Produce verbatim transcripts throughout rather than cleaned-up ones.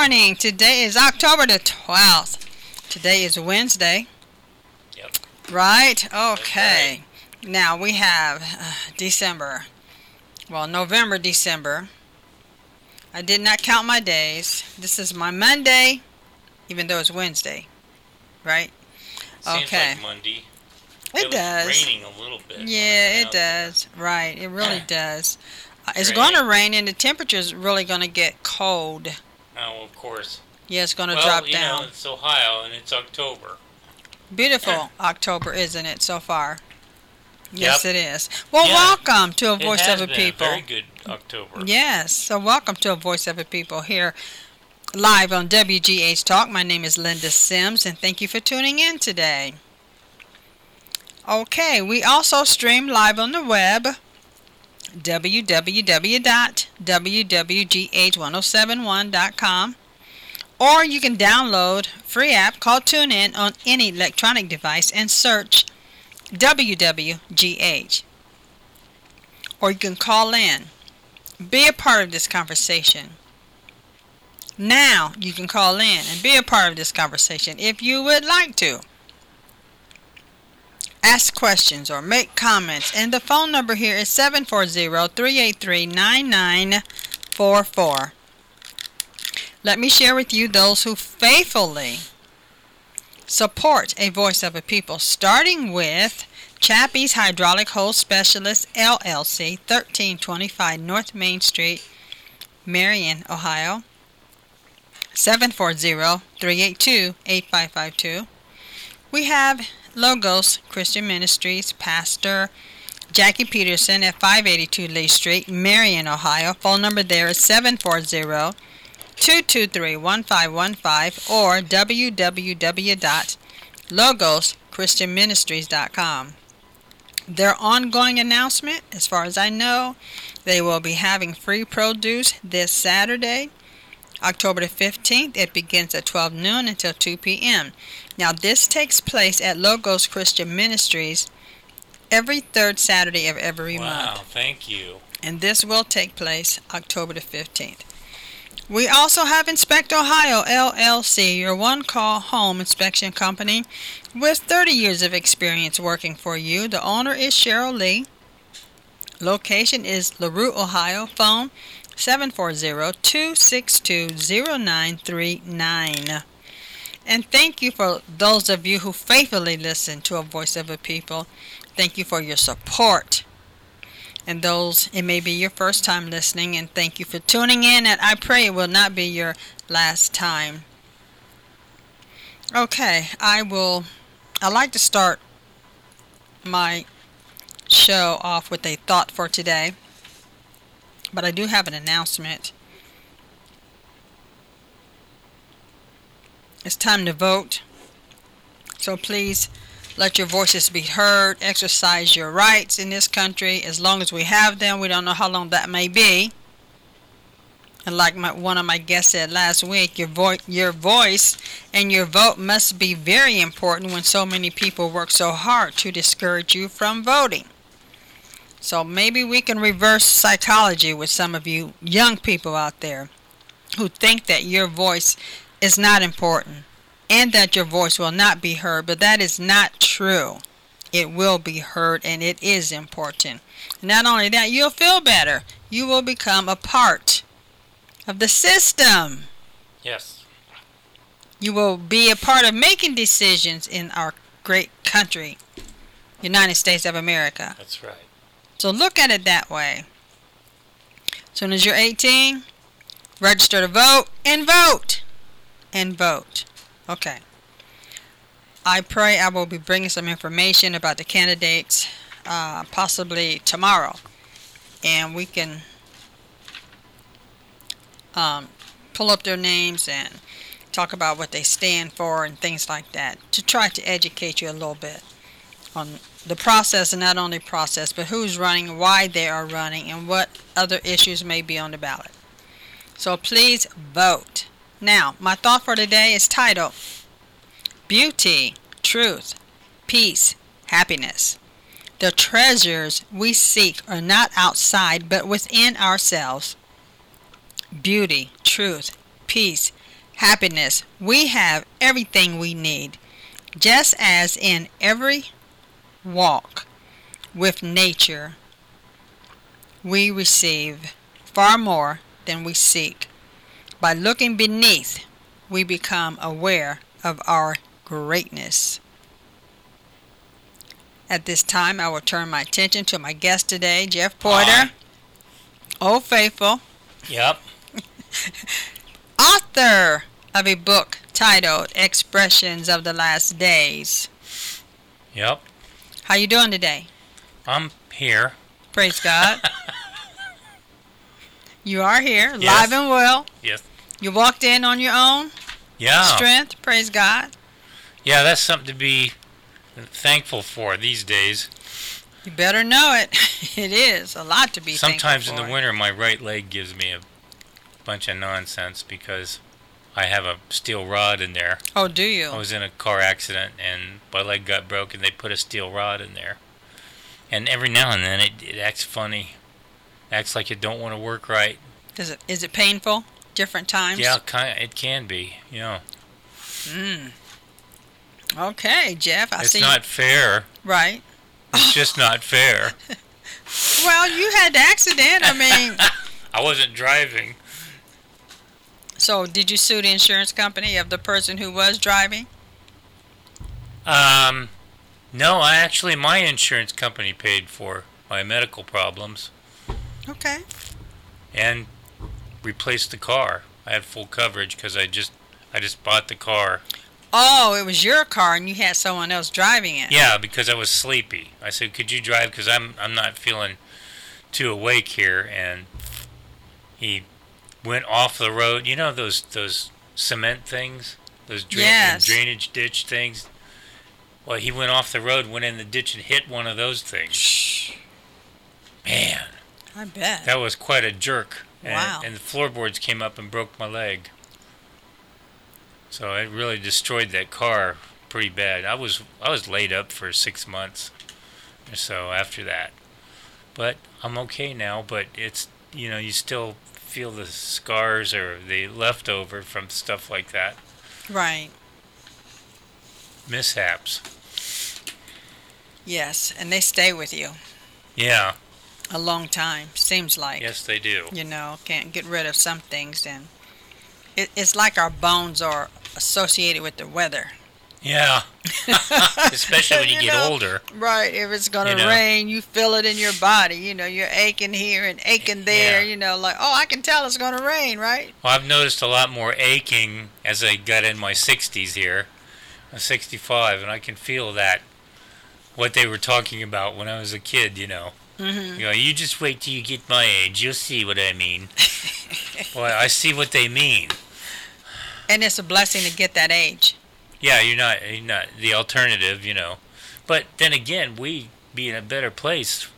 morning. Today is October the twelfth. Today is Wednesday. Yep. Right? Okay. Right. Now we have uh, December. Well, November, December. I did not count my days. This is my Monday, even though it's Wednesday. Right? Seems okay. like Monday. It, it does. was raining a little bit. Yeah, it does. There. Right. It really does. Uh, it's Raining. going to rain, and the temperature is really going to get cold. Oh, of course. Yeah, it's going to well, drop you down. Know, it's Ohio, and it's October. Beautiful October, isn't it, so far? Yes, yep. it is. Well, yeah. welcome to A Voice it has of a been People. A very good October. Yes, so welcome to A Voice of a People here live on W G H Talk. My name is Linda Sims, and thank you for tuning in today. Okay, we also stream live on the web, w w w dot w w g h ten seventy-one dot com, or you can download a free app called TuneIn on any electronic device and search W W G H. Or you can call in. Be a part of this conversation. Now you can call in and be a part of this conversation if you would like to. Ask questions or make comments, and the phone number here is seven four zero, three eight three, nine nine four four. Let me share with you those who faithfully support A Voice of a People, starting with Chappie's Hydraulic Hose Specialist, L L C, thirteen twenty-five North Main Street, Marion, Ohio, seven four zero, three eight two, eight five five two. We have Logos Christian Ministries, Pastor Jackie Peterson at five eighty-two Lee Street, Marion, Ohio. Phone number there is seven four zero, two two three, one five one five or w w w dot logos christian ministries dot com. Their ongoing announcement, as far as I know, they will be having free produce this Saturday, October the fifteenth. It begins at twelve noon until two p.m. Now, this takes place at Logos Christian Ministries every third Saturday of every wow, month. Wow, thank you. And this will take place October the fifteenth. We also have Inspect Ohio, L L C, your one-call home inspection company with thirty years of experience working for you. The owner is Cheryl Lee. Location is LaRue, Ohio. Phone seven four zero, two six two, zero nine three nine. And thank you for those of you who faithfully listen to A Voice of a People. Thank you for your support. And those, it may be your first time listening, and thank you for tuning in, and I pray it will not be your last time. Okay, I will, I like to start my show off with a thought for today, but I do have an announcement. It's time to vote, so please let your voices be heard. Exercise your rights in this country as long as we have them. We don't know how long that may be. And like my, one of my guests said last week, your, vo- your voice and your vote must be very important when so many people work so hard to discourage you from voting. So maybe we can reverse psychology with some of you young people out there who think that your voice is not important and that your voice will not be heard, but that is not true. It will be heard, and it is important. Not only that, you'll feel better. You will become a part of the system. Yes. You will be a part of making decisions in our great country, United States of America. That's right. So look at it that way. As soon as you're eighteen, register to vote and vote. And vote. Okay. I pray I will be bringing some information about the candidates uh, possibly tomorrow. And we can um, pull up their names and talk about what they stand for and things like that to try to educate you a little bit on the process, and not only process, but who's running, why they are running, and what other issues may be on the ballot. So please vote. Now, my thought for today is titled, Beauty, Truth, Peace, Happiness. The treasures we seek are not outside, but within ourselves. Beauty, truth, peace, happiness. We have everything we need, just as in every walk with nature we receive far more than we seek. By looking beneath, we become aware of our greatness. At this time, I will turn my attention to my guest today, Jeff Porter, Hi. Old Faithful, Yep. author of a book titled Expressions of the Last Days. Yep. How you doing today? I'm here. Praise God. You are here, Yes. live and well. Yes. You walked in on your own Yeah. strength. Praise God. Yeah, that's something to be thankful for these days. You better know it. It is a lot to be Sometimes thankful in the for. winter, my right leg gives me a bunch of nonsense because I have a steel rod in there. Oh, do you? I was in a car accident and my leg got broken. They put a steel rod in there. And every now and then it, it acts funny. Acts like it don't want to work right. Is it is it painful? Different times? Yeah, kind it can be. You know, Mm. Okay, Jeff. I it's see. not fair. Right. It's just not fair. Well, you had the accident. I mean, I wasn't driving. so did you sue the insurance company of the person who was driving? Um, no, I actually my insurance company paid for my medical problems Okay. and replaced the car. I had full coverage because I just I just bought the car. Oh, it was your car and you had someone else driving it. Yeah, because I was sleepy. I said, "Could you drive? Because I'm I'm not feeling too awake here." And he went off the road. You know those those cement things, those drain, Yes. drainage ditch things. Well, he went off the road, went in the ditch, and hit one of those things. Shh. Man, I bet. that was quite a jerk. And, Wow. and the floorboards came up and broke my leg. So it really destroyed that car pretty bad. I was I was laid up for six months or so after that. But I'm okay now, but it's, you know, you still feel the scars or the leftover from stuff like that. Right. Mishaps. Yes, and they stay with you Yeah. a long time, seems like. Yes, they do. You know, can't get rid of some things. And it, it's like our bones are associated with the weather. Yeah. Especially when you, You get know, older. Right. If it's going to You know. rain, you feel it in your body. You know, you're aching here and aching there. Yeah. You know, like, oh, I can tell it's going to rain, right? Well, I've noticed a lot more aching as I got in my sixties here. I'm sixty-five, and I can feel that, what they were talking about when I was a kid, you know. Mm-hmm. You know, you just wait till you get my age, you'll see what I mean. Well, I see what they mean. And it's a blessing to get that age. Yeah, you're not, you're not the alternative, you know. But then again, we be in a better place.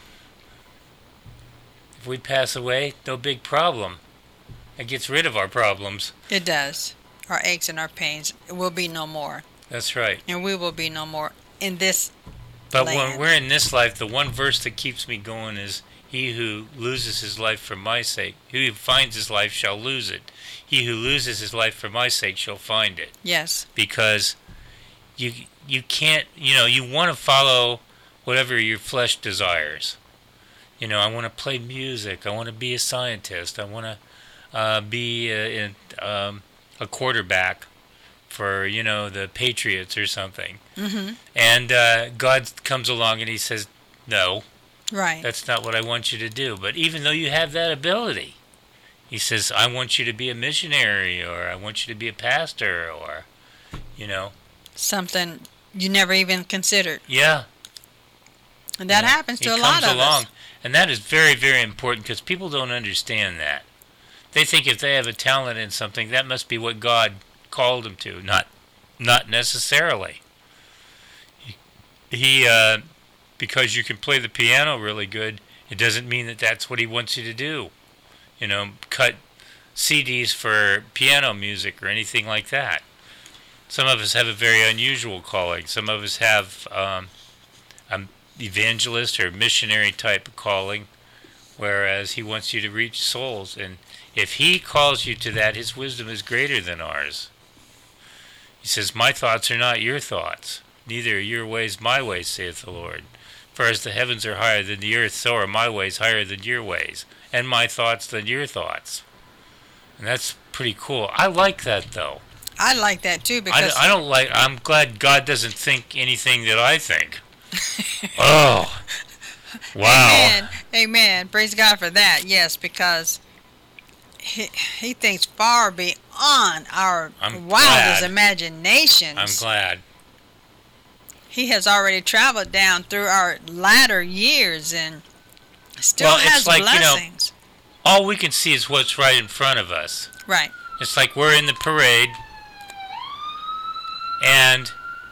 If we pass away, no big problem. It gets rid of our problems. It does. Our aches and our pains will be no more. That's right. And we will be no more in this But land. when we're in this life, the one verse that keeps me going is, "He who loses his life for my sake, he who finds his life shall lose it. He who loses his life for my sake shall find it." Yes. Because you you can't, you know, you want to follow whatever your flesh desires. You know, I want to play music. I want to be a scientist. I want to uh, be a, in, um, a quarterback for, you know, the Patriots or something. Mm-hmm. And uh, God comes along and he says, "No, Right. that's not what I want you to do." But even though you have that ability, he says, "I want you to be a missionary," or "I want you to be a pastor," or, you know. Something you never even considered. Yeah. And that yeah. happens to he a lot comes of along. us. And that is very, very important because people don't understand that. They think if they have a talent in something, that must be what God called them to. Not not necessarily. He, he uh, because you can play the piano really good, it doesn't mean that that's what he wants you to do. You know, cut C Ds for piano music or anything like that. Some of us have a very unusual calling. Some of us have um, an evangelist or missionary type of calling, whereas he wants you to reach souls. And If he calls you to that, his wisdom is greater than ours. He says, my thoughts are not your thoughts, neither are your ways my ways, saith the Lord. For as the heavens are higher than the earth, so are my ways higher than your ways, and my thoughts than your thoughts. And that's pretty cool. I like that, though. I like that, too, because... I, I don't like... I'm glad God doesn't think anything that I think. Oh. Wow. Amen. Amen. Praise God for that. Yes, because he, he thinks far beyond our I'm wildest glad. imaginations. I'm glad. He has already traveled down through our latter years and still well, has it's like, blessings. You know, all we can see is what's right in front of us. Right. It's like we're in the parade, and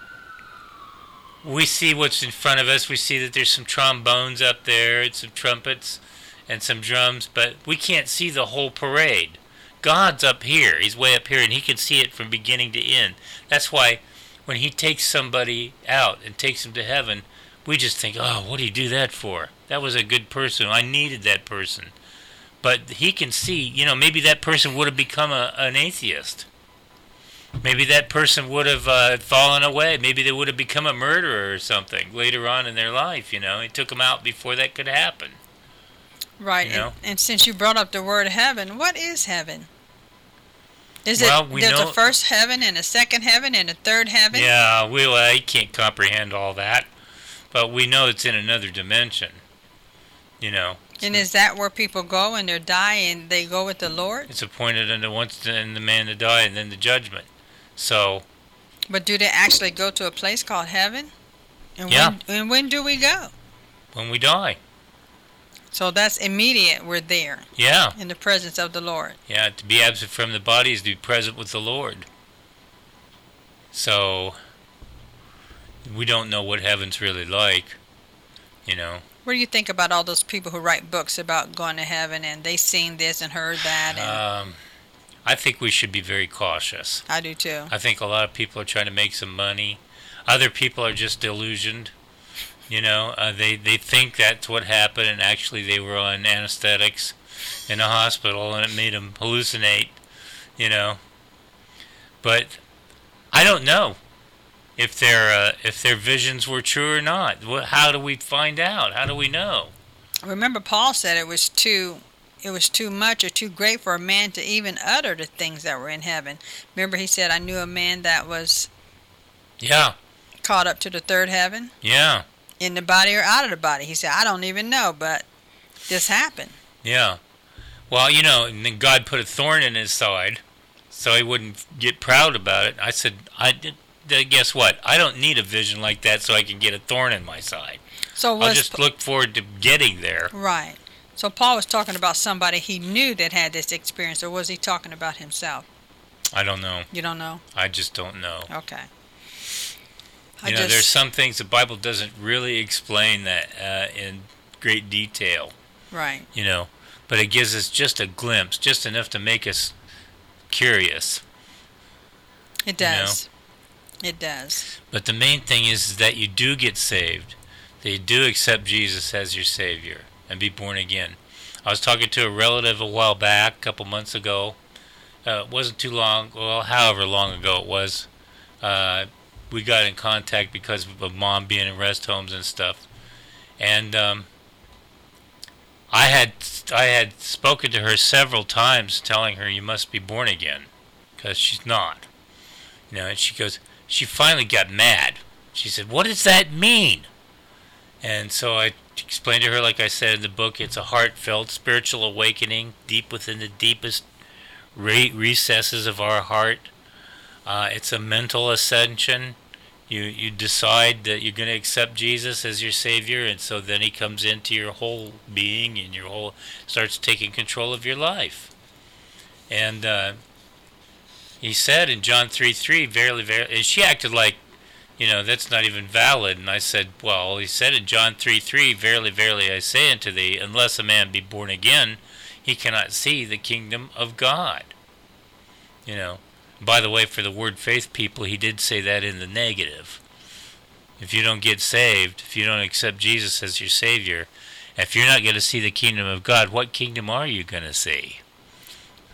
we see what's in front of us. We see that there's some trombones up there, and some trumpets, and some drums, but we can't see the whole parade. God's up here. He's way up here, and he can see it from beginning to end. That's why when he takes somebody out and takes them to heaven, we just think, oh, what did he do that for? That was a good person. I needed that person. But he can see, you know, maybe that person would have become a, an atheist. Maybe that person would have uh, fallen away. Maybe they would have become a murderer or something later on in their life, you know. He took them out before that could happen. Right. You know? and, and since you brought up the word heaven, what is heaven? Is well, it we there's know, a first heaven and a second heaven and a third heaven? Yeah, we well, I can't comprehend all that. But we know it's in another dimension, you know. And is that where people go when they die and they go with the Lord? It's appointed unto once and the man to die and then the judgment. So. But do they actually go to a place called heaven? And yeah. When, and when do we go? When we die. So that's immediate. We're there. Yeah. In the presence of the Lord. Yeah. To be absent from the body is to be present with the Lord. So we don't know what heaven's really like, you know. What do you think about all those people who write books about going to heaven and they seen this and heard that? And um, I think we should be very cautious. I do too. I think a lot of people are trying to make some money. Other people are just delusioned. You know, uh, they, they think that's what happened, and actually they were on anesthetics in a hospital, and it made them hallucinate, you know. But I don't know if their uh, if their visions were true or not. What, how do we find out? How do we know? Remember, Paul said it was too it was too much or too great for a man to even utter the things that were in heaven. Remember, he said, I knew a man that was yeah caught up to the third heaven. Yeah. In the body or out of the body. He said, I don't even know, but this happened. Yeah. Well, you know, and then God put a thorn in his side so he wouldn't get proud about it. I said, I did. Guess what? I don't need a vision like that so I can get a thorn in my side. So I'll just look forward to getting there. Right. So Paul was talking about somebody he knew that had this experience, or was he talking about himself? I don't know. You don't know? I just don't know. Okay. You I know, just, there's some things the Bible doesn't really explain that uh, in great detail. Right. You know, but it gives us just a glimpse, just enough to make us curious. It does. You know? It does. But the main thing is, is that you do get saved, that you do accept Jesus as your Savior and be born again. I was talking to a relative a while back, a couple months ago. Uh, it wasn't too long, well, however long ago it was. Uh, we got in contact because of Mom being in rest homes and stuff. And um, I had I had spoken to her several times telling her, you must be born again, because she's not. You know, and she goes, she finally got mad. She said, what does that mean? And so I explained to her, like I said in the book, it's a heartfelt spiritual awakening deep within the deepest re- recesses of our heart. Uh, it's a mental ascension. You you decide that you're going to accept Jesus as your Savior, and so then He comes into your whole being, and your whole starts taking control of your life. And uh, He said in John three three, verily, verily, and she acted like, you know, that's not even valid. And I said, well, He said in John three three, verily, verily, I say unto thee, unless a man be born again, he cannot see the kingdom of God. You know. By the way, for the word faith people, He did say that in the negative. If you don't get saved, if you don't accept Jesus as your Savior, if you're not going to see the kingdom of God, what kingdom are you going to see?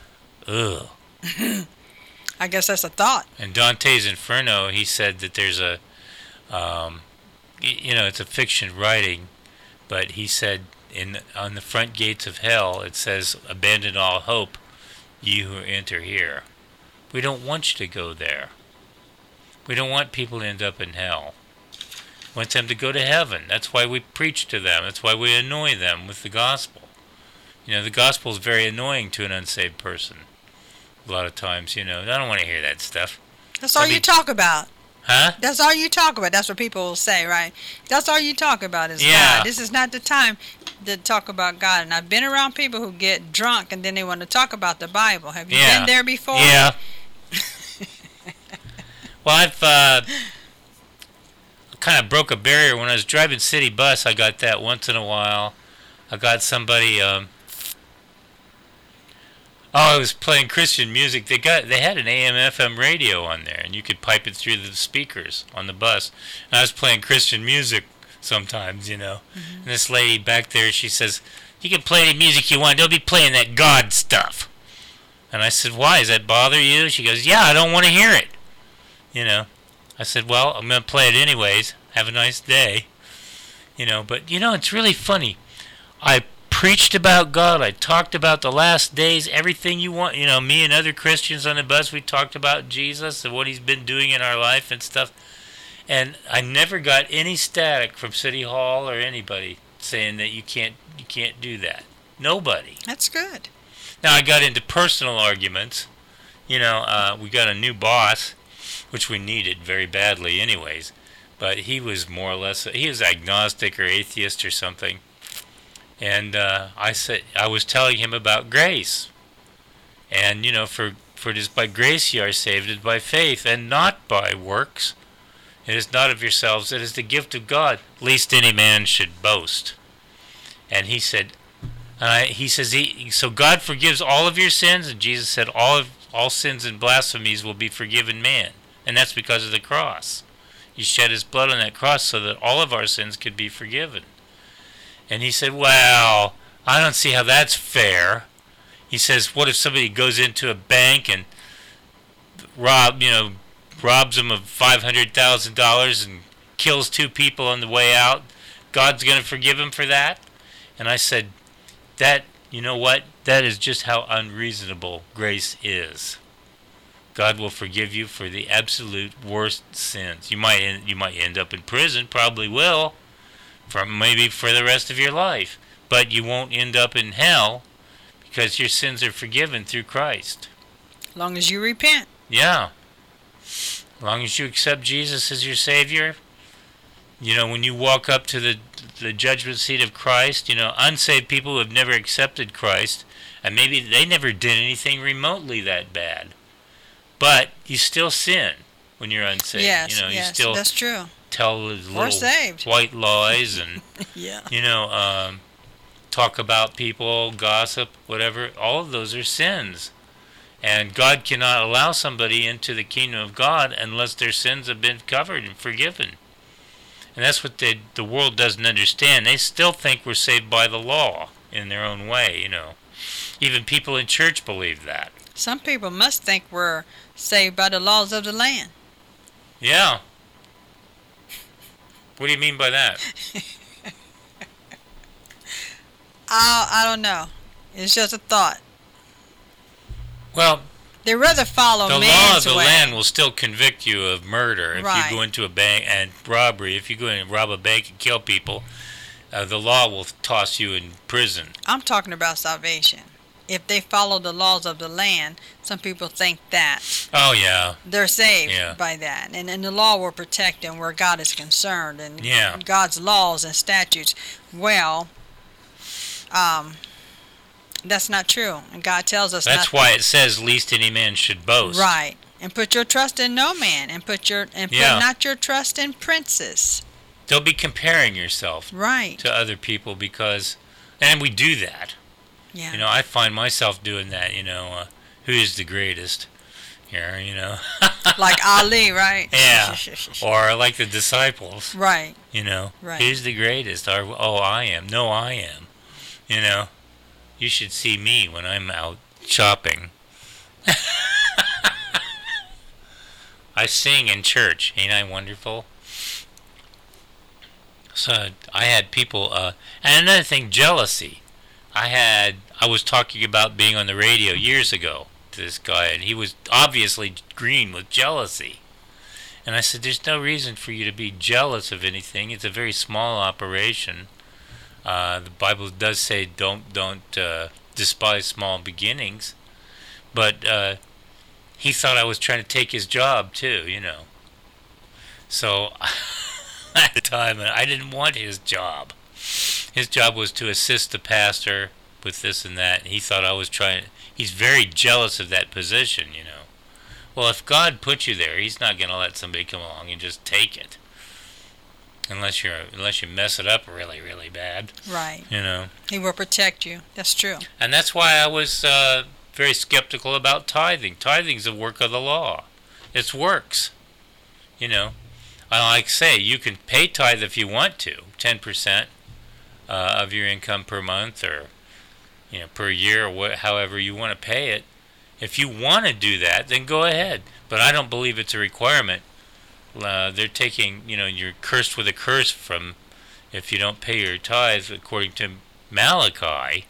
Ugh. I guess that's a thought. In Dante's Inferno, he said that there's a, um, y- you know, it's a fiction writing, but he said in on the front gates of hell, it says, "Abandon all hope, ye who enter here." We don't want you to go there. We don't want people to end up in hell. We want them to go to heaven. That's why we preach to them. That's why we annoy them with the gospel. You know, the gospel is very annoying to an unsaved person. A lot of times, you know, I don't want to hear that stuff. That's all I mean- you talk about. Huh? That's all you talk about. That's what people will say, right? That's all you talk about is Yeah. God. This is not the time to talk about God. And I've been around people who get drunk and then they want to talk about the Bible. Have you Yeah. been there before? Yeah. Well, I've uh, kind of broke a barrier. When I was driving city bus, I got that once in a while. I got somebody... Um, Oh, I was playing Christian music. They got they had an A M F M radio on there, and you could pipe it through the speakers on the bus. And I was playing Christian music sometimes, you know. Mm-hmm. And this lady back there, she says, "You can play any music you want. Don't be playing that God stuff." And I said, "Why? Does that bother you?" She goes, "Yeah, I don't want to hear it." You know. I said, "Well, I'm going to play it anyways. Have a nice day." You know, but, you know, it's really funny. I preached about God. I talked about the last days, everything you want. You know, me and other Christians on the bus, we talked about Jesus and what he's been doing in our life and stuff. And I never got any static from City Hall or anybody saying that you can't you can't do that. Nobody. That's good. Now, I got into personal arguments. You know, uh, we got a new boss, which we needed very badly anyways. But he was more or less, he was agnostic or atheist or something. And uh, I said, I was telling him about grace, and you know, for for it is by grace ye are saved, it is by faith, and not by works. It is not of yourselves; it is the gift of God. Lest any man should boast. And he said, uh, he says, he, so God forgives all of your sins, and Jesus said, all of all sins and blasphemies will be forgiven man, and that's because of the cross. He shed his blood on that cross so that all of our sins could be forgiven. And he said, well, I don't see how that's fair. He says, what if somebody goes into a bank and rob, you know, robs them of five hundred thousand dollars and kills two people on the way out? God's going to forgive him for that? And I said, that, you know what? That is just how unreasonable grace is. God will forgive you for the absolute worst sins. You might end, you might end up in prison, probably will. For maybe for the rest of your life, but you won't end up in hell because your sins are forgiven through Christ. As long as you repent. Yeah. As long as you accept Jesus as your Savior, you know, when you walk up to the the judgment seat of Christ, you know, unsaved people who have never accepted Christ, and maybe they never did anything remotely that bad, but you still sin when you're unsaved. Yes, you know, yes, you still that's true. Tell his Or little saved. white lies and Yeah. you know, um, talk about people, gossip, whatever. All of those are sins. And God cannot allow somebody into the kingdom of God unless their sins have been covered and forgiven. And that's what they, the world doesn't understand. They still think we're saved by the law in their own way, you know. Even people in church believe that. Some people must think we're saved by the laws of the land. Yeah. What do you mean by that? I, I don't know. It's just a thought. Well, They rather follow the law of man's the way. land will still convict you of murder if Right. you go into a bank, and robbery. If you go in and rob a bank and kill people, uh, the law will toss you in prison. I'm talking about salvation. If they follow the laws of the land, some people think that Oh yeah, they're saved Yeah. by that. And, and the law will protect them where God is concerned. And Yeah. God's laws and statutes. Well, um, that's not true. And God tells us that's not why it says, "Least any man should boast." Right. And put your trust in no man. And put your and put Yeah. not your trust in princes. Don't be comparing yourself Right. to other people because, and we do that. Yeah. You know, I find myself doing that. You know, uh, who is the greatest? Here, you know. Like Ali, right? Yeah. Or like the disciples. Right. You know, Right. who's the greatest? Or, oh, I am. No, I am. You know, you should see me when I'm out shopping. I sing in church. Ain't I wonderful? So I had people, uh, and another thing, jealousy. I had, I was talking about being on the radio years ago to this guy, and he was obviously green with jealousy. And I said, there's no reason for you to be jealous of anything. It's a very small operation. Uh, the Bible does say don't don't uh, despise small beginnings. But uh, he thought I was trying to take his job too, you know. So at the time, I didn't want his job. His job was to assist the pastor with this and that. And he thought I was trying. He's very jealous of that position, you know. Well, if God put you there, He's not going to let somebody come along and just take it, unless you're unless you mess it up really, really bad. Right. You know. He will protect you. That's true. And that's why I was uh, very skeptical about tithing. Tithing's a work of the law. It's works. You know. I like to say, you can pay tithe if you want to, ten percent uh, of your income per month, or you know, per year, or what, however you want to pay it. If you want to do that, then go ahead. But I don't believe it's a requirement. Uh, they're taking, you know, you're cursed with a curse from if you don't pay your tithes, according to Malachi.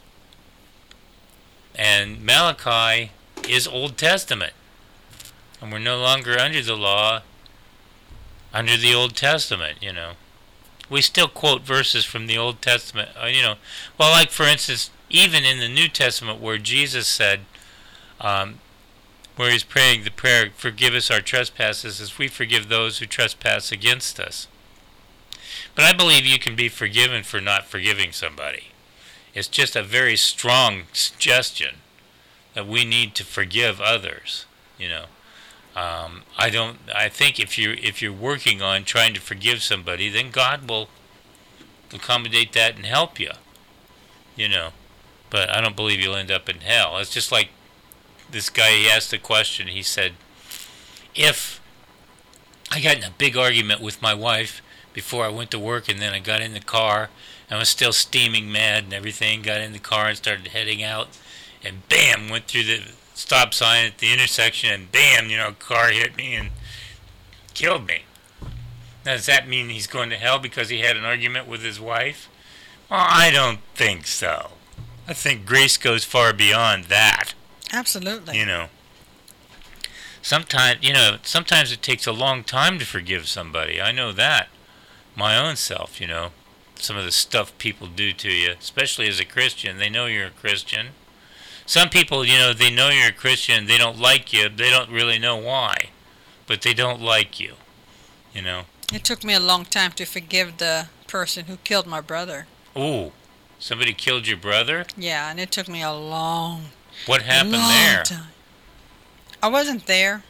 And Malachi is Old Testament. And we're no longer under the law, under the Old Testament, you know. We still quote verses from the Old Testament, uh, you know. Well, like, for instance, even in the New Testament where Jesus said, Um, where he's praying the prayer, forgive us our trespasses as we forgive those who trespass against us. But I believe you can be forgiven for not forgiving somebody. It's just a very strong suggestion that we need to forgive others, you know. Um, I don't, I think if you're, if you're working on trying to forgive somebody, then God will accommodate that and help you, you know. But I don't believe you'll end up in hell. It's just like this guy, he asked a question. He said, if I got in a big argument with my wife before I went to work, and then I got in the car, and I was still steaming mad and everything, got in the car and started heading out, and bam, went through the stop sign at the intersection, and bam, you know, a car hit me and killed me. Now, does that mean he's going to hell because he had an argument with his wife? Well, I don't think so. I think grace goes far beyond that. Absolutely. You know, sometimes, you know, sometimes it takes a long time to forgive somebody. I know that. My own self, you know, some of the stuff people do to you, especially as a Christian. They know you're a Christian. Some people, you know, they know you're a Christian. They don't like you. They don't really know why, but they don't like you, you know. It took me a long time to forgive the person who killed my brother. Ooh, somebody killed your brother? Yeah, and it took me a long What happened long there? Time. I wasn't there,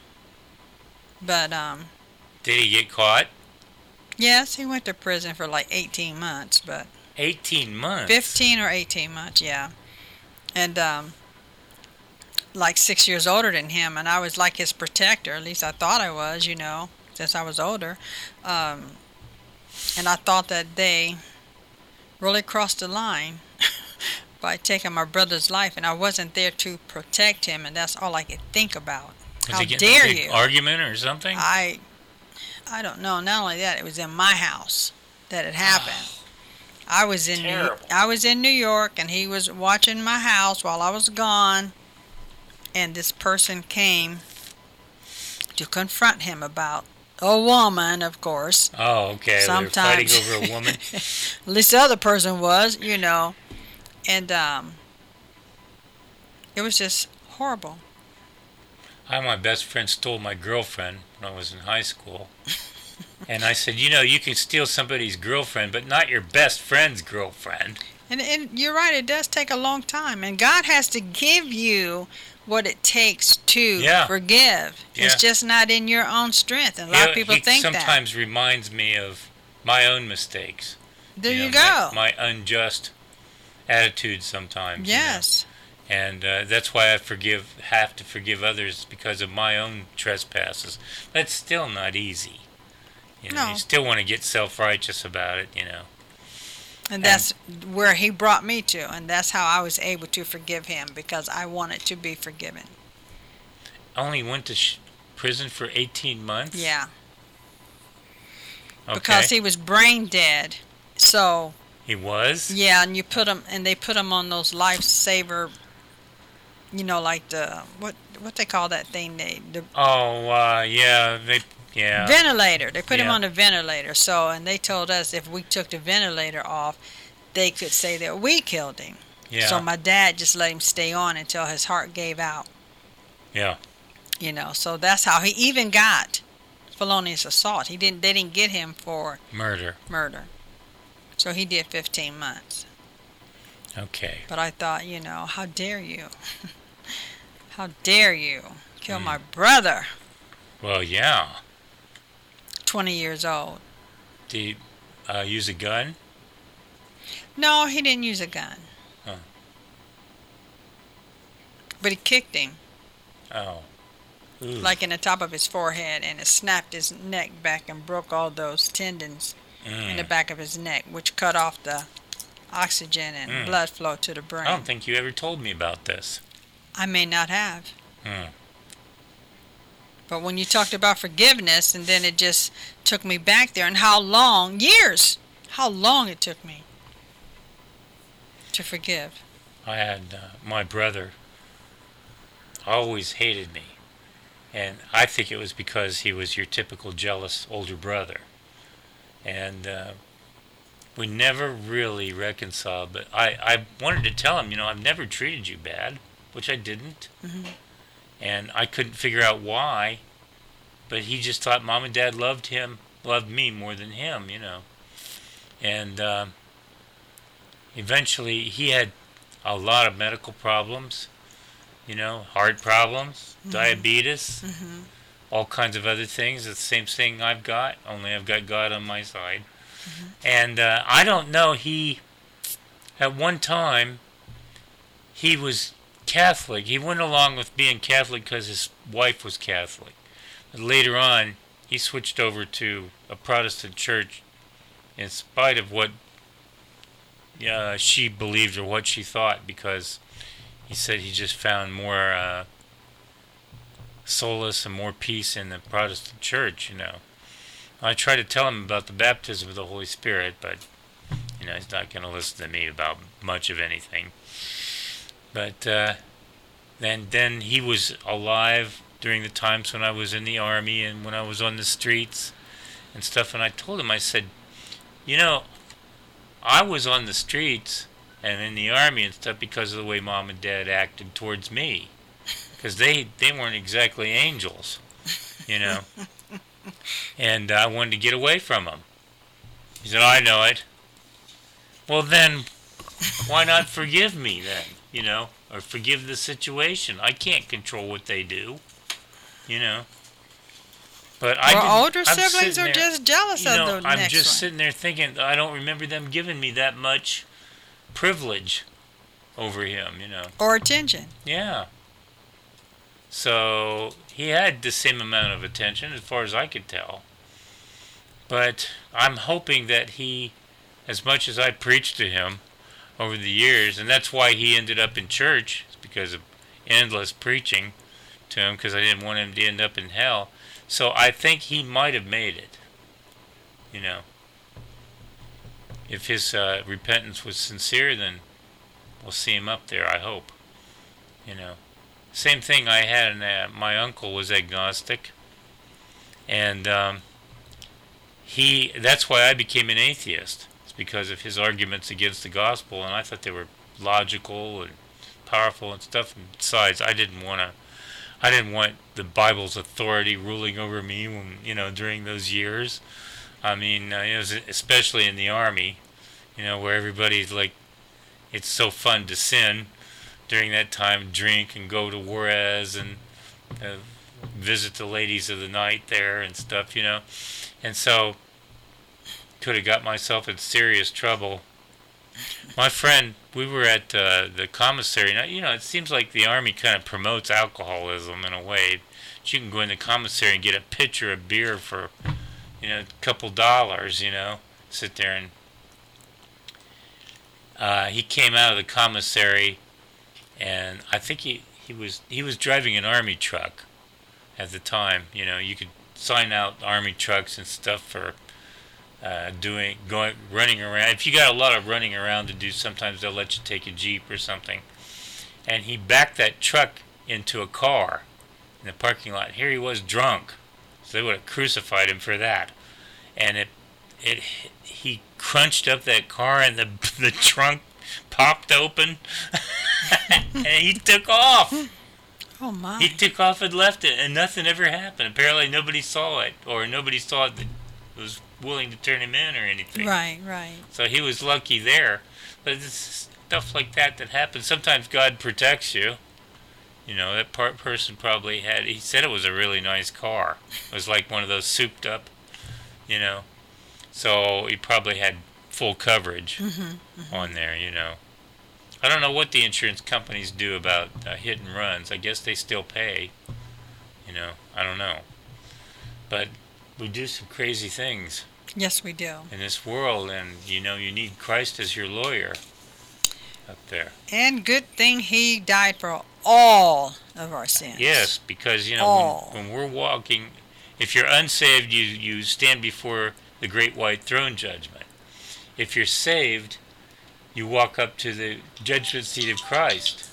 but um. Did he get caught? Yes, he went to prison for like eighteen months, but. Eighteen months. Fifteen or eighteen months, yeah, and um. like six years older than him, and I was like his protector. At least I thought I was, you know, since I was older, um. And I thought that they really crossed the line by taking my brother's life, and I wasn't there to protect him, and that's all I could think about. Was How he getting dare a big you? argument or something? I, I don't know. Not only that, it was in my house that it happened. I was in New, Terrible. I was in New York, and he was watching my house while I was gone, and this person came to confront him about a woman, of course. Oh, okay. Sometimes, They were fighting over a woman. At least the other person was, you know. And um, it was just horrible. I, my best friend stole my girlfriend when I was in high school. And I said, you know, you can steal somebody's girlfriend, but not your best friend's girlfriend. And, and you're right, it does take a long time. And God has to give you what it takes to Yeah. forgive. Yeah. It's just not in your own strength. And a lot He- of people he think that. sometimes reminds me of my own mistakes. There you, know, go. My, my unjust attitude sometimes. you know. Yes. And uh, that's why I forgive, have to forgive others, because of my own trespasses. That's still not easy. You know, No. you still want to get self-righteous about it, you know. And that's where he brought me to. And that's how I was able to forgive him, because I wanted to be forgiven. only went to sh- prison for eighteen months? Yeah. Okay. Because he was brain dead. So, He was? yeah, and you put him, and they put him on those lifesaver, you know, like the, what what they call that thing, they, the Oh, uh, yeah, they, yeah. ventilator. They put him Yeah. on the ventilator. So, and they told us if we took the ventilator off, they could say that we killed him. Yeah. So my dad just let him stay on until his heart gave out. Yeah. You know, so that's how he even got felonious assault. He didn't. They didn't get him for Murder. murder. So he did fifteen months. Okay. But I thought, you know, how dare you? How dare you kill Mm. my brother? Well, yeah. twenty years old. Did he uh, use a gun? No, he didn't use a gun. Huh. But he kicked him, Oh. Ooh. like in the top of his forehead, and it snapped his neck back and broke all those tendons in the Mm. back of his neck, which cut off the oxygen and Mm. blood flow to the brain. I don't think you ever told me about this. I may not have. Hmm. But when you talked about forgiveness, and then it just took me back there, and how long, years, how long it took me to forgive. I had uh, my brother always hated me. And I think it was because he was your typical jealous older brother. And uh, we never really reconciled. But I, I wanted to tell him, you know, I've never treated you bad, which I didn't. Mm-hmm. And I couldn't figure out why. But he just thought mom and dad loved him, loved me more than him, you know. And uh, eventually he had a lot of medical problems, you know, heart problems, Mm-hmm. diabetes, Mm-hmm. all kinds of other things. It's the same thing I've got, only I've got God on my side. Mm-hmm. And uh, I don't know, he, at one time, he was Catholic. He went along with being Catholic because his wife was Catholic. But later on, he switched over to a Protestant church in spite of what uh, she believed or what she thought, because he said he just found more uh, solace and more peace in the Protestant church, you know. I tried to tell him about the baptism of the Holy Spirit, but, you know, he's not going to listen to me about much of anything. But uh, then, then he was alive during the times when I was in the army and when I was on the streets and stuff, and I told him, I said, you know, I was on the streets and in the army and stuff because of the way mom and dad acted towards me. Because they, they weren't exactly angels, you know. And I wanted to get away from them. He said, I know it. Well, then, why not forgive me then, you know, or forgive the situation? I can't control what they do, you know. But I Well, didn't- older I'm siblings sitting are there- just jealous you of know, the I'm next just one. sitting there thinking, I don't remember them giving me that much privilege over him, you know. Or attention. Yeah. So he had the same amount of attention as far as I could tell. But I'm hoping that he, as much as I preached to him over the years, and that's why he ended up in church, it's because of endless preaching to him, because I didn't want him to end up in hell. So I think he might have made it, you know. If his uh, repentance was sincere, then we'll see him up there, I hope, you know. Same thing I had, uh, my uncle was agnostic, and um, he, that's why I became an atheist. It's because of his arguments against the gospel, and I thought they were logical and powerful and stuff. And besides, I didn't want to, I didn't want the Bible's authority ruling over me when, you know, during those years. I mean, uh, it was especially in the army, you know, where everybody's like, it's so fun to sin during that time, drink and go to Juarez and uh, visit the ladies of the night there and stuff, you know. And so, could have got myself in serious trouble. My friend, we were at uh, the commissary. Now, you know, it seems like the Army kind of promotes alcoholism in a way. You can go in the commissary and get a pitcher of beer for, you know, a couple dollars, you know, sit there and... Uh, he came out of the commissary, and I think he, he was he was driving an army truck, at the time. You know, you could sign out army trucks and stuff for uh, doing going running around. If you got a lot of running around to do, sometimes they'll let you take a Jeep or something. And he backed that truck into a car in the parking lot. Here he was drunk, so they would have crucified him for that. And it it he crunched up that car, and the the trunk popped open, and he took off. Oh my! He took off and left it, and nothing ever happened. Apparently, nobody saw it, or nobody saw it that was willing to turn him in or anything. Right, right. So he was lucky there. But it's stuff like that that happens. Sometimes God protects you. You know, that part person probably had. He said it was a really nice car. It was like one of those souped up. You know, so he probably had full coverage Mm-hmm, mm-hmm. on there. You know. I don't know what the insurance companies do about uh, hit and runs. I guess they still pay. You know, I don't know. But we do some crazy things Yes, we do. in this world, and, you know, you need Christ as your lawyer up there. And good thing he died for all of our sins. Yes, because, you know, All. when, when we're walking, if you're unsaved, you, you stand before the great white throne judgment. If you're saved, you walk up to the judgment seat of Christ.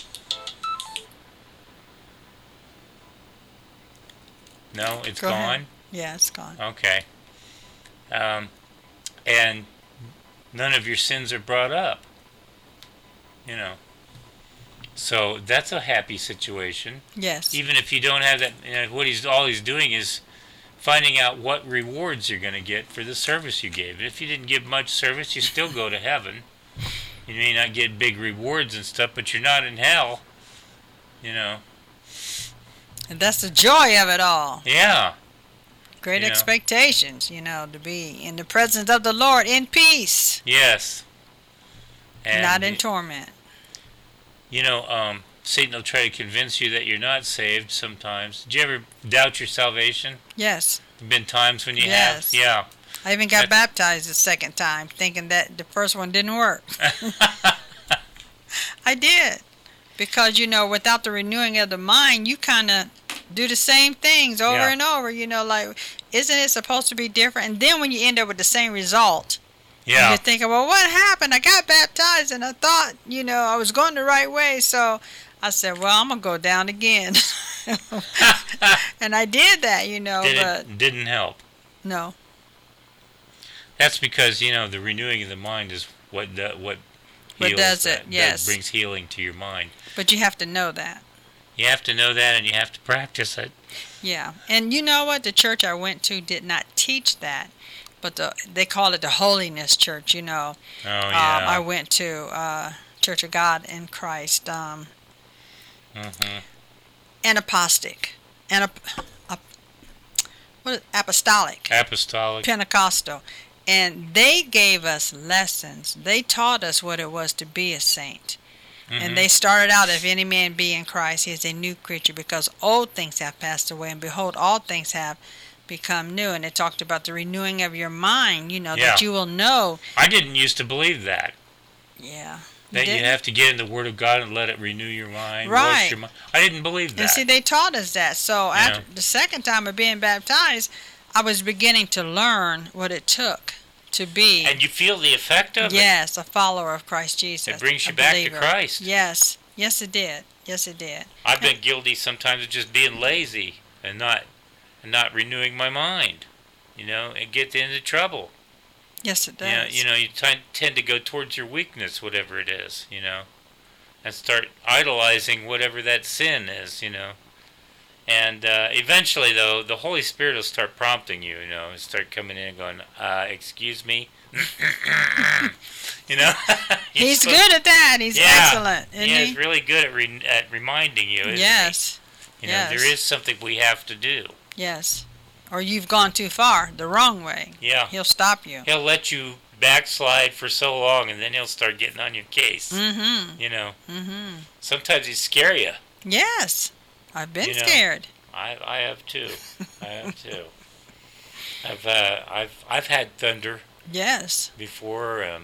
No, it's Go gone? ahead. Yeah, it's gone. Okay. Um, and none of your sins are brought up. You know. So that's a happy situation. Yes. Even if you don't have that, you know, what he's all he's doing is finding out what rewards you're going to get for the service you gave. And if you didn't give much service, you still go to heaven. You may not get big rewards and stuff, but you're not in hell. You know. And that's the joy of it all. Yeah. Great You know. expectations, you know, to be in the presence of the Lord in peace, Yes. And not in torment. You know, um, Satan will try to convince you that you're not saved sometimes. Did you ever doubt your salvation? Yes. There have been times when you Yes. have? Yeah. I even got That- baptized the second time, thinking that the first one didn't work. I did. Because, you know, without the renewing of the mind, you kind of do the same things over Yeah. and over. You know, like, isn't it supposed to be different? And then when you end up with the same result, Yeah. you're thinking, well, what happened? I got baptized and I thought, you know, I was going the right way. So I said, well, I'm going to go down again. And I did that, you know, Did but it didn't help. no. That's because, you know, the renewing of the mind is what do, what What heals does it, that, yes. that brings healing to your mind. But you have to know that. You have to know that, and you have to practice it. Yeah. And you know what? The church I went to did not teach that. But the, they call it the Holiness Church, you know. Oh, yeah. Um, I went to uh, Church of God in Christ. Um, Mm-hmm. Anapostolic. Anap- ap- what is, apostolic. Apostolic. Pentecostal. And they gave us lessons. They taught us what it was to be a saint. Mm-hmm. And they started out, if any man be in Christ, he is a new creature, because old things have passed away, and behold, all things have become new. And it talked about the renewing of your mind, you know, Yeah. that you will know. I didn't used to believe that. Yeah. That you didn't? have to get in the Word of God and let it renew your mind. Right. Wash your mind. I didn't believe that. And see, they taught us that. So Yeah. after the second time of being baptized, I was beginning to learn what it took to be, And you feel the effect of it. yes, a follower of Christ Jesus. It brings you a back to believer. Christ. Yes. Yes, it did. Yes, it did. I've been guilty sometimes of just being lazy and not and not renewing my mind. You know, and get into trouble. Yes, it does. You know, you know, you t- tend to go towards your weakness, whatever it is, you know, and start idolizing whatever that sin is, you know. And uh, eventually, though, the Holy Spirit will start prompting you, you know, and start coming in and going, uh, excuse me. You know? He's supposed- good at that. He's Yeah. excellent, isn't Yeah, he? he's really good at, re- at reminding you, isn't Yes. he? You know, yes. there is something we have to do. Yes. Or you've gone too far, the wrong way. Yeah. He'll stop you. He'll let you backslide for so long, and then he'll start getting on your case. Mm-hmm. You know, Mm-hmm. sometimes he scare you. Yes. I've been You know. scared. I I have too. I have too. I've uh, I've I've had thunder Yes. before. Um,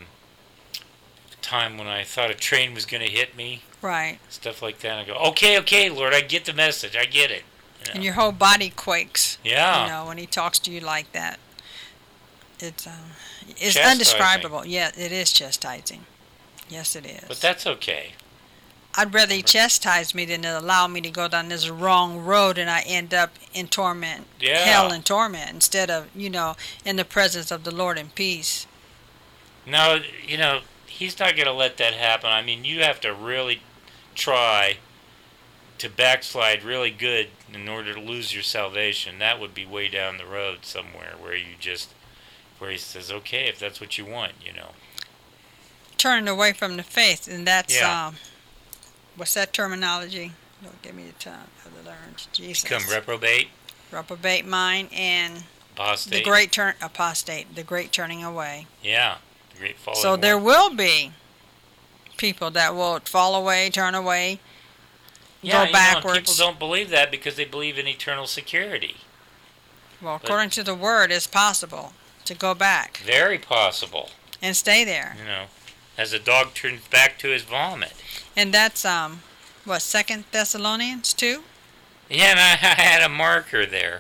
time when I thought a train was going to hit me, Right. stuff like that. I go, okay, okay, Lord, I get the message. I get it. You know? And your whole body quakes. Yeah. You know, when he talks to you like that. It's um, it's Chastising. undescribable. Yeah, it is chastising. Yes, it is. But that's okay. I'd rather he chastise me than allow me to go down this wrong road and I end up in torment, Yeah. hell and torment, instead of, you know, in the presence of the Lord in peace. No, you know, he's not going to let that happen. I mean, you have to really try to backslide really good in order to lose your salvation. That would be way down the road somewhere where you just, where he says, okay, if that's what you want, you know. Turning away from the faith, and that's, Yeah. um, what's that terminology? Don't give me the time of the learned. Jesus. Become reprobate, Reprobate mind and apostate. the great turn, apostate, the great turning away. Yeah, the great falling So away. there will be people that will fall away, turn away, yeah, go you backwards. know, people don't believe that because they believe in eternal security. Well, But- according to the Word, it's possible to go back Very possible, and stay there. you know, as a dog turns back to his vomit. And that's, um, what, Second Thessalonians two? Yeah, and I, I had a marker there.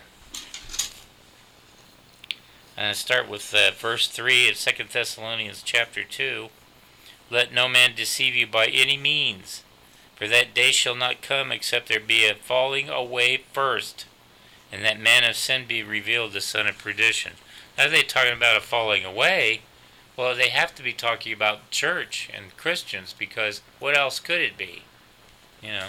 And I start with uh, verse three of Second Thessalonians chapter two. Let no man deceive you by any means, for that day shall not come except there be a falling away first, and that man of sin be revealed, the son of perdition. Now, are they talking about a falling away? Well, they have to be talking about church and Christians, because what else could it be? You know.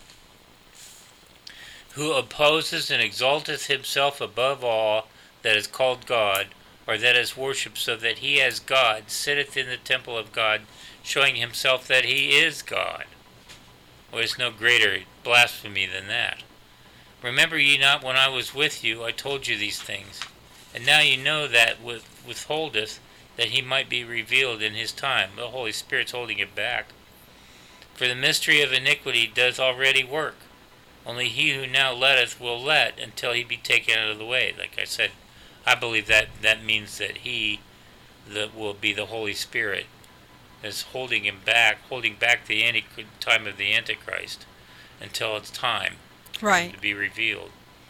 Who opposes and exalteth himself above all that is called God, or that is worshipped, so that he as God sitteth in the temple of God, showing himself that he is God. Well, there's no greater blasphemy than that. Remember ye not when I was with you, I told you these things, and now you know that with, withholdeth, that he might be revealed in his time. The Holy Spirit's holding it back. For the mystery of iniquity doth already work. Only he who now letteth will let until he be taken out of the way. Like I said, I believe that that means that he that will be the Holy Spirit is holding him back, holding back the anti- time of the Antichrist until it's time for him Right. to be revealed.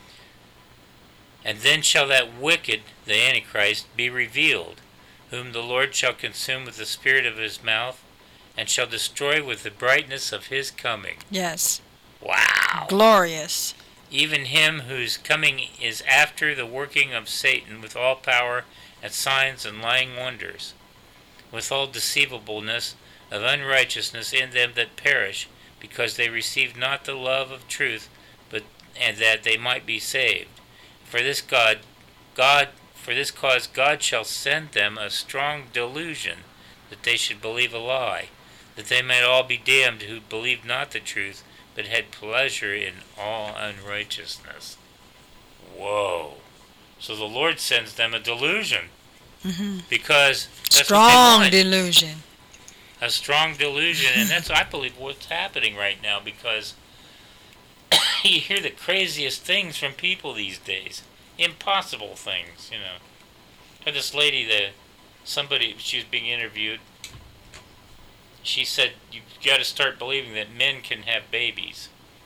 And then shall that wicked, the Antichrist, be revealed, whom the Lord shall consume with the spirit of his mouth, and shall destroy with the brightness of his coming. Yes. Wow! Glorious. Even him whose coming is after the working of Satan with all power and signs and lying wonders, with all deceivableness of unrighteousness in them that perish, because they receive not the love of truth, but and that they might be saved. For this God, God, for this cause God shall send them a strong delusion, that they should believe a lie, that they might all be damned who believed not the truth, but had pleasure in all unrighteousness. Whoa. So the Lord sends them a delusion. Mm-hmm. Because that's Strong what they want. delusion. A strong delusion. And that's, I believe, what's happening right now, because you hear the craziest things from people these days. Impossible things, you know. I had this lady that, somebody, she was being interviewed. She said, you got to start believing that men can have babies.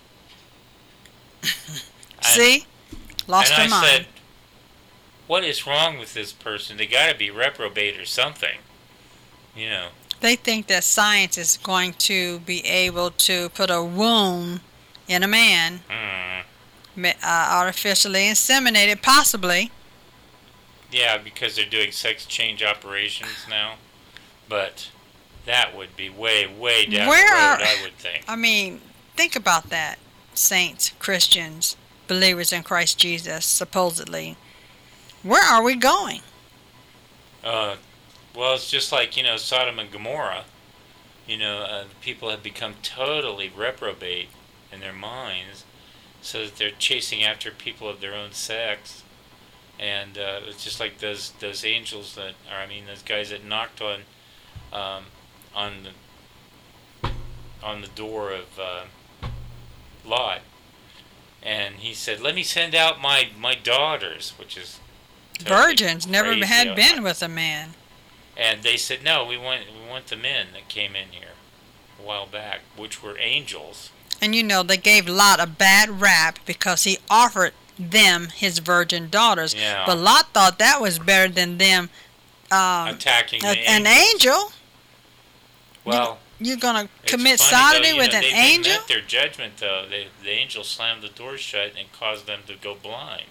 See? Lost and her I mind. said, what is wrong with this person? They got to be reprobate or something. You know. They think that science is going to be able to put a womb in a man, Mm. ma- uh, artificially inseminated, possibly. Yeah, because they're doing sex change operations now. But that would be way, way down Where the road, are- I would think. I mean, think about that. Saints, Christians, believers in Christ Jesus, supposedly. Where are we going? Uh, well, it's just like, you know, Sodom and Gomorrah. You know, uh, people have become totally reprobate in their minds, so that they're chasing after people of their own sex. And uh, it's just like those those angels that, or I mean, those guys that knocked on um, on the on the door of uh, Lot, and he said, "Let me send out my my daughters," which is totally Virgins never crazy. had been with a man. And they said, "No, we want we want the men that came in here a while back, which were angels." And you know, they gave Lot a bad rap because he offered them his virgin daughters. Yeah. But Lot thought that was better than them um, attacking the a, an angel. Well, you, you're going to it's commit funny, sodomy though, with know, an they, angel? They met their judgment, though. They, the angel slammed the door shut and caused them to go blind.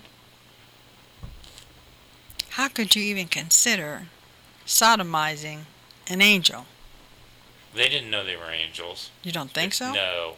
How could you even consider sodomizing an angel? They didn't know they were angels. You don't think so? No.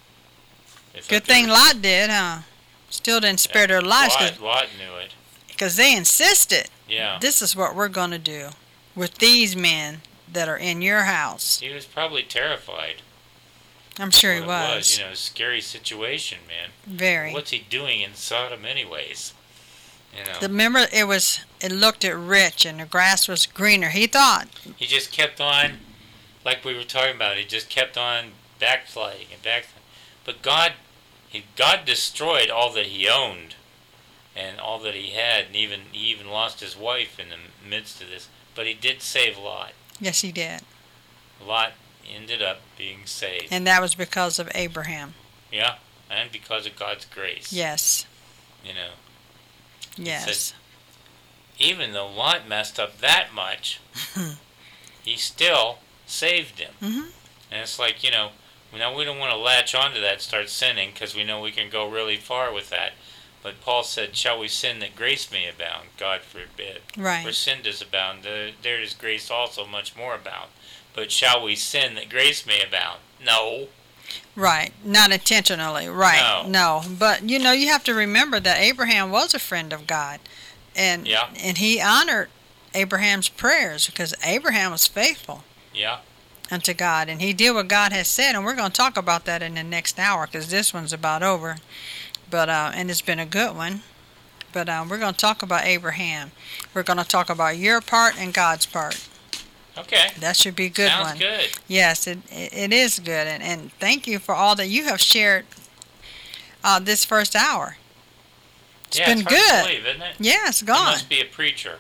Good thing were... Lot did, huh? Still didn't spare their lives. Lot, Lot knew it. Because they insisted. Yeah. This is what we're going to do with these men that are in your house. He was probably terrified. I'm sure he was. It was, you know, scary situation, man. Very. What's he doing in Sodom anyways? You know. The, remember, it was. It looked at rich, and the grass was greener. He thought. He just kept on, like we were talking about. He just kept on backsliding and back. But God, he God destroyed all that he owned, and all that he had, and even he even lost his wife in the midst of this. But he did save Lot. Yes, he did. Lot ended up being saved. And that was because of Abraham. Yeah, and because of God's grace. Yes. You know. Yes. Said, even though Lot messed up that much, he still saved him. Mm-hmm. And it's like, you know, now we don't want to latch onto that and start sinning because we know we can go really far with that. But Paul said, shall we sin that grace may abound? God forbid. Right. For sin does abound, there is grace also much more abound. But shall we sin that grace may abound? No. Right. Not intentionally. Right. No. No. But, you know, you have to remember that Abraham was a friend of God. And, yeah. and he honored Abraham's prayers because Abraham was faithful. Yeah. Unto God. And he did what God has said. And we're going to talk about that in the next hour because this one's about over. But uh, and it's been a good one. But uh, we're going to talk about Abraham. We're going to talk about your part and God's part. Okay. That should be a good Sounds one. good. Yes, it it is good. And, and thank you for all that you have shared uh, this first hour. It's yeah, been it's hard good. To believe, isn't it? Yeah, it's gone. You must be a preacher.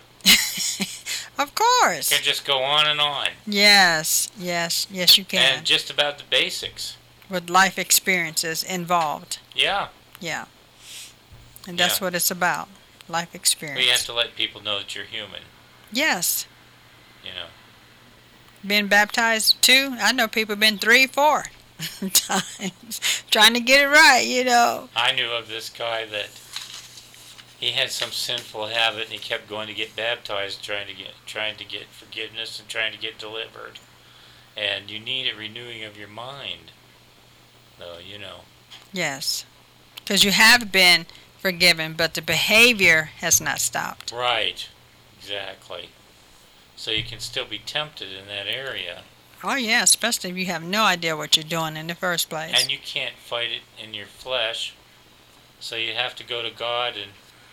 Of course. You can just go on and on. Yes, yes, yes you can. And just about the basics. With life experiences involved. Yeah. Yeah. And that's yeah. what it's about. Life experience. But you have to let people know that you're human. Yes. You know. Been baptized two? I know people been three, four times trying to get it right, you know. I knew of this guy that he had some sinful habit and he kept going to get baptized, trying to get trying to get forgiveness and trying to get delivered. And you need a renewing of your mind, though, you know. Yes. Because you have been forgiven, but the behavior has not stopped. Right. Exactly. So you can still be tempted in that area. Oh, yeah, especially if you have no idea what you're doing in the first place. And you can't fight it in your flesh. So you have to go to God and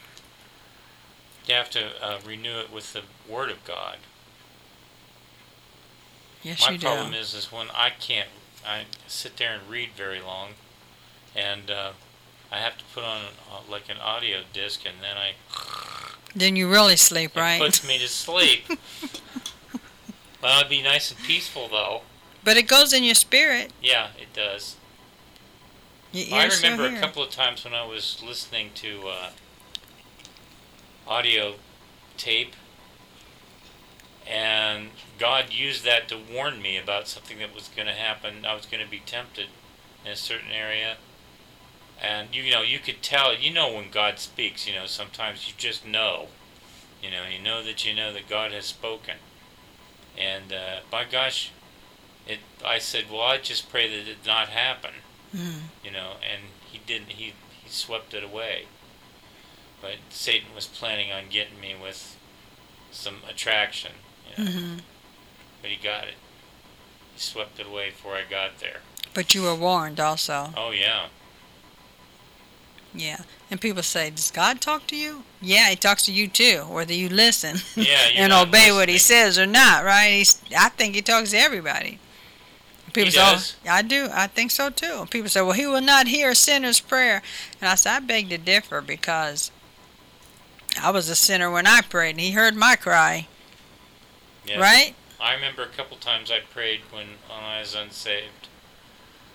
you have to uh, renew it with the Word of God. Yes, My you do. My problem is, is when I can't, I sit there and read very long, and uh, I have to put on uh, like an audio disc, and then I... Then you really sleep, it right? It puts me to sleep. Well, it'd be nice and peaceful, though. But it goes in your spirit. Yeah, it does. Your I remember a couple of times when I was listening to uh, audio tape, and God used that to warn me about something that was going to happen. I was going to be tempted in a certain area. And, you know, you could tell, you know when God speaks, you know, sometimes you just know. You know, you know that you know that God has spoken. And, uh, by gosh, it. I said, well, I just pray that it not happen. Mm. You know, and he didn't, he, he swept it away. But Satan was planning on getting me with some attraction, you know. Mm-hmm. But he got it. He swept it away before I got there. But you were warned also. Oh, yeah. Yeah. And people say, does God talk to you? Yeah, he talks to you too, whether you listen yeah, and obey listening. What he says or not, right? He's, I think he talks to everybody. People he say, does. Oh, I do. I think so too. And people say, well, he will not hear a sinner's prayer. And I said, I beg to differ because I was a sinner when I prayed and he heard my cry. Yes. Right? I remember a couple times I prayed when, when I was unsaved.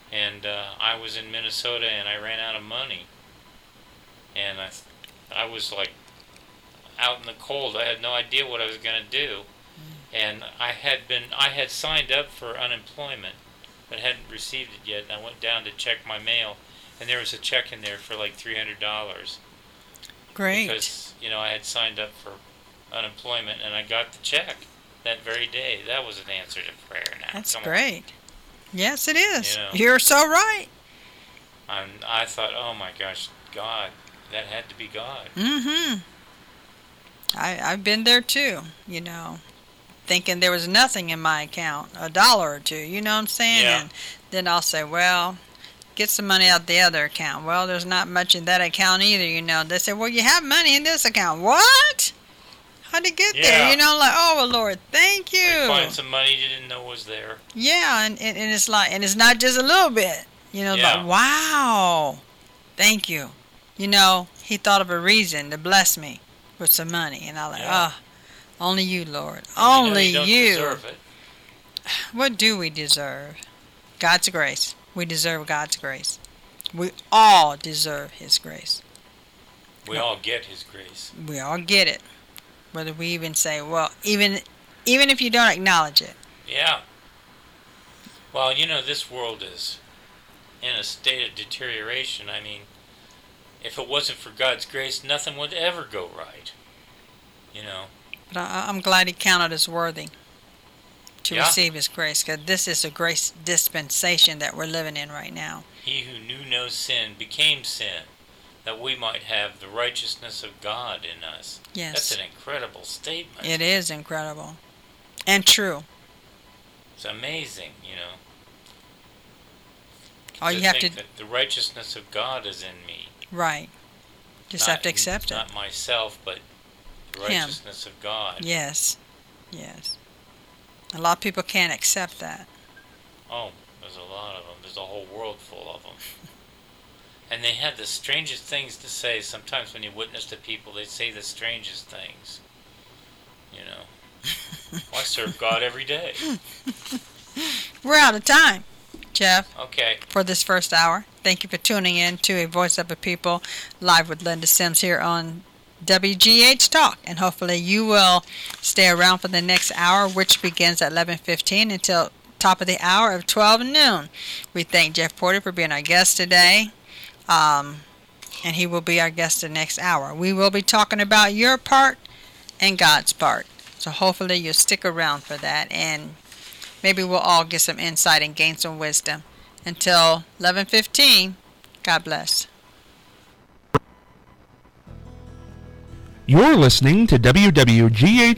and uh, I was in Minnesota, and I ran out of money, and I, I was like out in the cold. I had no idea what I was going to do, and I had been I had signed up for unemployment, but hadn't received it yet. And I went down to check my mail, and there was a check in there for like three hundred dollars. Great. Because you know I had signed up for unemployment, and I got the check that very day. That was an answer to prayer. Now that's Come great. On. Yes, it is. You know, You're so right. I'm, I thought, oh my gosh, God, that had to be God. Mm-hmm. I, I've been there too, you know, thinking there was nothing in my account, a dollar or two, you know what I'm saying? Yeah. And then I'll say, well, get some money out the other account. Well, there's not much in that account either, you know. They say, well, you have money in this account. What? How'd it get yeah. there? You know, like, oh, well, Lord, thank you. You find some money you didn't know was there. Yeah, and, and, and it's like, and it's not just a little bit. You know, yeah. like, wow, thank you. You know, he thought of a reason to bless me with some money. And I'm like, yeah. oh, only you, Lord. And only you. Know you you. Deserve it. What do we deserve? God's grace. We deserve God's grace. We all deserve his grace. We all get his grace. We all get it. Whether we even say, well, even even if you don't acknowledge it. Yeah. Well, you know, this world is in a state of deterioration. I mean, if it wasn't for God's grace, nothing would ever go right. You know. But I, I'm glad he counted us worthy to yeah. receive his grace, because this is a grace dispensation that we're living in right now. He who knew no sin became sin, that we might have the righteousness of God in us. Yes. That's an incredible statement. It is incredible. And true. It's amazing, you know. All you have to... That the righteousness of God is in me. Right. Just not, have to accept not it. Not myself, but the righteousness Him. of God. Yes. Yes. A lot of people can't accept that. Oh, there's a lot of them. There's a whole world full of them. And they had the strangest things to say. Sometimes when you witness to people, they say the strangest things. You know. Well, I serve God every day. We're out of time, Jeff. Okay. For this first hour. Thank you for tuning in to A Voice of a People, live with Linda Sims here on W G H Talk. And hopefully you will stay around for the next hour, which begins at eleven fifteen until top of the hour of twelve noon. We thank Jeff Porter for being our guest today. Um, and he will be our guest the next hour. We will be talking about your part and God's part. So hopefully you'll stick around for that, and maybe we'll all get some insight and gain some wisdom. Until eleven fifteen, God bless. You're listening to W W G H